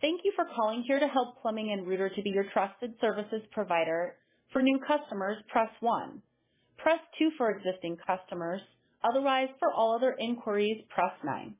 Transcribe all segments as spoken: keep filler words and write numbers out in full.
Thank you for calling Here to Help Plumbing and Rooter to be your trusted services provider. For new customers, press one. Press two for existing customers. Otherwise, for all other inquiries, press nine.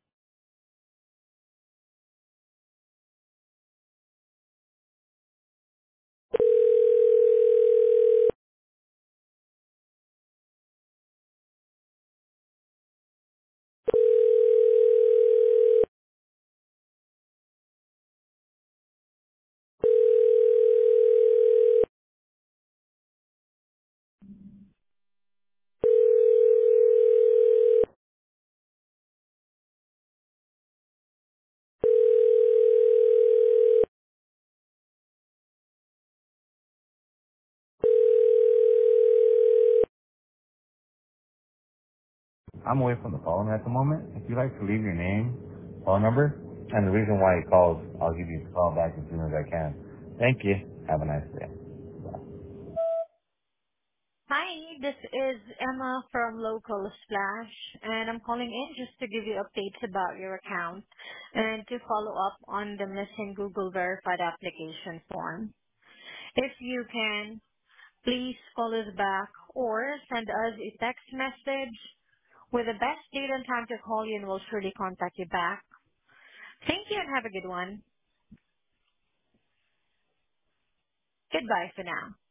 I'm away from the phone at the moment. If you'd like to leave your name, phone number, and the reason why you called, I'll give you a call back as soon as I can. Thank you. Have a nice day. Bye. Hi, this is Emma from Local Splash, and I'm calling in just to give you updates about your account and to follow up on the missing Google Verified application form. If you can, please call us back or send us a text message with the best date and time to call you, and we'll surely contact you back. Thank you and have a good one. Goodbye for now.